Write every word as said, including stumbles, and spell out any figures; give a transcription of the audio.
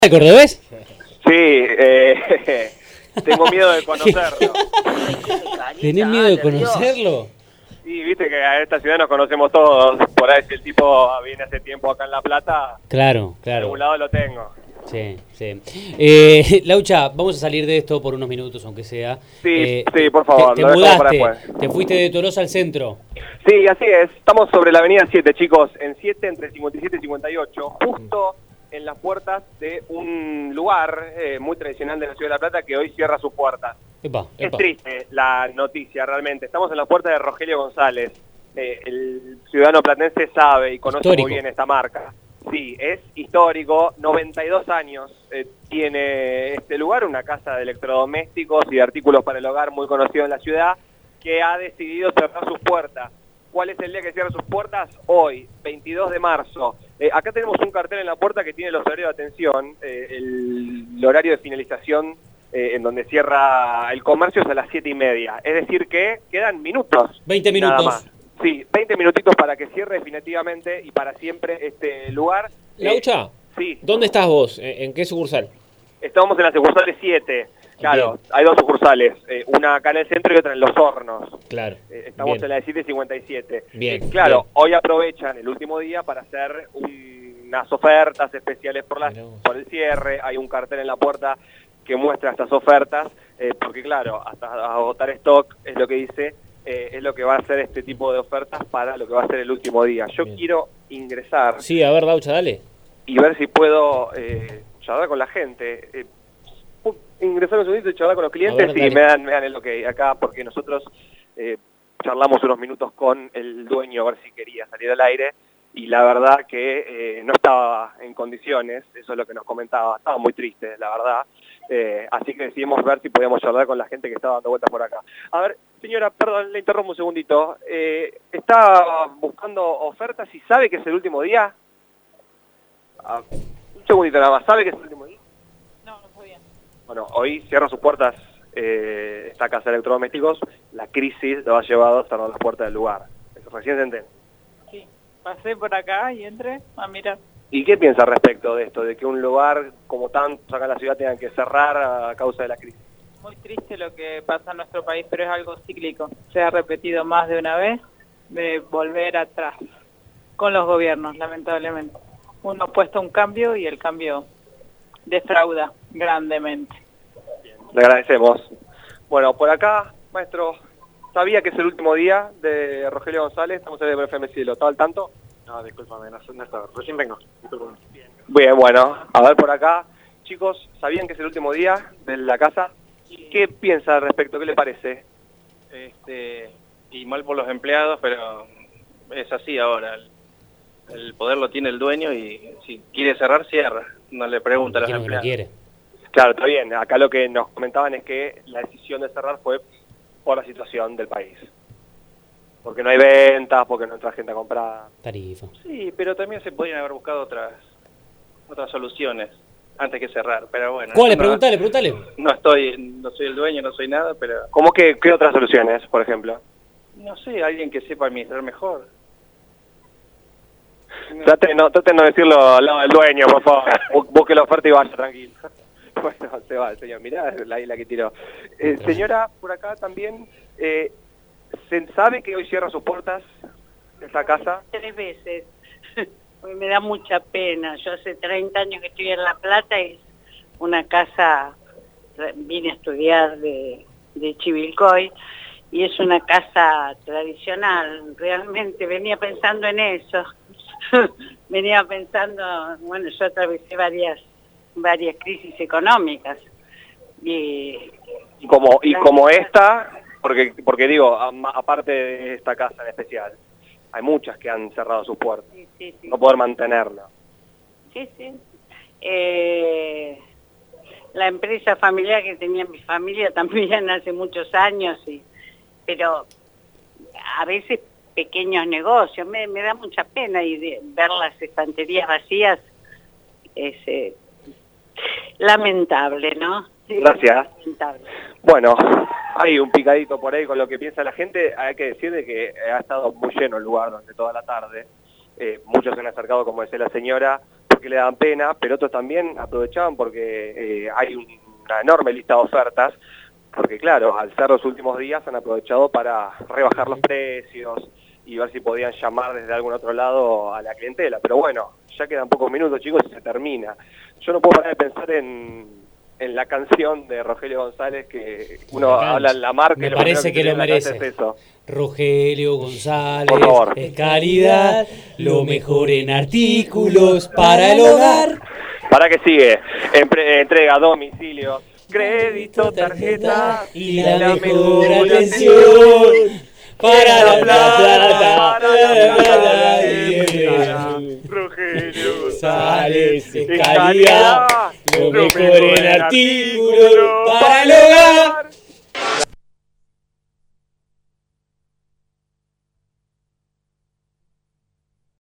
¿Cordobés? Sí, eh, tengo miedo de conocerlo. ¿Tenés miedo de conocerlo? Sí, viste que a esta ciudad nos conocemos todos. Por ahí si el tipo viene hace tiempo acá en La Plata, Claro, de claro. algún lado lo tengo. Sí, sí. Eh, Laucha, vamos a salir de esto por unos minutos, aunque sea. Sí, Eh, sí, por favor, Te, te lo dejamos para mudaste, después. te fuiste de Tolosa al centro. Sí, así es. Estamos sobre la avenida siete, chicos. En siete, entre cincuenta y siete y cincuenta y ocho. Justo en las puertas de un lugar eh, muy tradicional de la ciudad de La Plata que hoy cierra sus puertas. Epa, Es epa. triste la noticia, realmente. Estamos en la puerta de Rogelio González. Eh, el ciudadano platense sabe y conoce Histórico. muy bien esta marca. Sí, es histórico. noventa y dos años eh, tiene este lugar, una casa de electrodomésticos y de artículos para el hogar muy conocido en la ciudad, que ha decidido cerrar sus puertas. ¿Cuál es el día que cierra sus puertas? Hoy, veintidós de marzo. Eh, acá tenemos un cartel en la puerta que tiene los horarios de atención. Eh, el, el horario de finalización eh, en donde cierra el comercio es a las siete y media. Es decir que quedan minutos. veinte nada minutos. más. Sí, veinte minutitos para que cierre definitivamente y para siempre este lugar. Laucha, Eh, sí, ¿dónde estás vos? ¿En, en qué sucursal? estamos en la sucursal de siete. Claro, Bien. hay dos sucursales, eh, una acá en el centro y otra en Los Hornos. Claro. Eh, estamos Bien. en la de siete cincuenta y siete. Bien, Eh, claro, bien. hoy aprovechan el último día para hacer un- unas ofertas especiales por, la, Mirá vos. por el cierre. Hay un cartel en la puerta que muestra estas ofertas, eh, porque claro, hasta agotar stock es lo que dice, eh, es lo que va a hacer este tipo de ofertas para lo que va a ser el último día. Yo Bien. quiero ingresar Sí, a ver, Laucha, dale. y ver si puedo eh, charlar con la gente. Eh, pu- ingresar un segundito y charlar con los clientes ver, y dale. me dan, me dan el ok acá, porque nosotros eh, charlamos unos minutos con el dueño a ver si quería salir al aire y la verdad que eh, no estaba en condiciones, eso es lo que nos comentaba, estaba muy triste, la verdad. Eh, así que decidimos ver si podíamos charlar con la gente que estaba dando vueltas por acá. A ver, señora, perdón, le interrumpo un segundito. Eh, ¿Está buscando ofertas y sabe que es el último día? Ah, un segundito nada más, ¿sabe que es el último día? No, no sabía. Bueno, hoy cierra sus puertas eh, esta casa de electrodomésticos. La crisis lo ha llevado a cerrar las puertas del lugar. Eso recién se entiende. Sí, pasé por acá y entré a mirar. ¿Y qué piensa al respecto de esto? De que un lugar como tantos acá en la ciudad tengan que cerrar a causa de la crisis. Muy triste lo que pasa en nuestro país, pero es algo cíclico. Se ha repetido más de una vez de volver atrás con los gobiernos, lamentablemente. Uno apuesta a un cambio y el cambio defrauda grandemente. Le agradecemos. Bueno, por acá, maestro, ¿sabía que es el último día de Rogelio González? Estamos en el F M Cielo. ¿Estaba al tanto? No, discúlpame, no, no estaba. Recién vengo. Discúlpame. Bien, bueno, a ver por acá. Chicos, ¿sabían que es el último día de la casa? ¿Qué piensa al respecto? ¿Qué le parece? Este, y mal por los empleados, pero es así ahora. El, el poder lo tiene el dueño y si quiere cerrar, cierra. No le pregunta a los Quiero que no empleados. quiere. Claro, está bien. Acá lo que nos comentaban es que la decisión de cerrar fue por la situación del país. Porque no hay ventas, porque no entra gente a comprar. Tarifa. Sí, pero también se podrían haber buscado otras otras soluciones antes que cerrar. Pero bueno. ¿Cuáles? yo no- Preguntale, preguntale. No estoy, no soy el dueño, no soy nada, pero ¿Cómo que qué otras soluciones, por ejemplo? no sé, alguien que sepa administrar mejor. Trate no, trate de no decirlo al lado del dueño, por favor. Bu- Busque la oferta y vaya, tranquilo. Bueno, se va el señor. Mirá la isla que tiró. Eh, señora, por acá también, eh, ¿se sabe que hoy cierra sus puertas esta casa? Tres veces. Porque me da mucha pena. Yo hace treinta años que estoy en La Plata, es una casa, vine a estudiar de, de Chivilcoy, y es una casa tradicional. Realmente venía pensando en eso. Venía pensando, bueno, yo atravesé varias, varias crisis económicas. Y Y como, y como esta, porque, porque digo, a- aparte de esta casa en especial, hay muchas que han cerrado sus puertas. sí, sí, sí. No poder mantenerla. Sí, sí. Eh, la empresa familiar que tenía mi familia también hace muchos años, y, pero a veces pequeños negocios. Me, me da mucha pena y de, ver las estanterías vacías es eh, lamentable, ¿no? Gracias. Lamentable. Bueno, hay un picadito por ahí con lo que piensa la gente. Hay que decir de que ha estado muy lleno el lugar durante toda la tarde. Eh, muchos se han acercado, como decía la señora, porque le dan pena, pero otros también aprovechaban porque eh, hay un, una enorme lista de ofertas, porque claro, al ser los últimos días han aprovechado para rebajar los precios y ver si podían llamar desde algún otro lado a la clientela. Pero bueno, ya quedan pocos minutos, chicos, y se termina. Yo no puedo parar de pensar en, en la canción de Rogelio González, que uno habla en la marca. Me y lo parece que, que lo merece. Es eso. Rogelio González, Por favor. es calidad, lo mejor en artículos para el hogar. ¿Para qué sigue? Empre- entrega a domicilio, crédito, tarjeta y la, la mejor atención para la plata, para la plata. Rogelio González, es calidad, lo mejor en artículos para el hogar.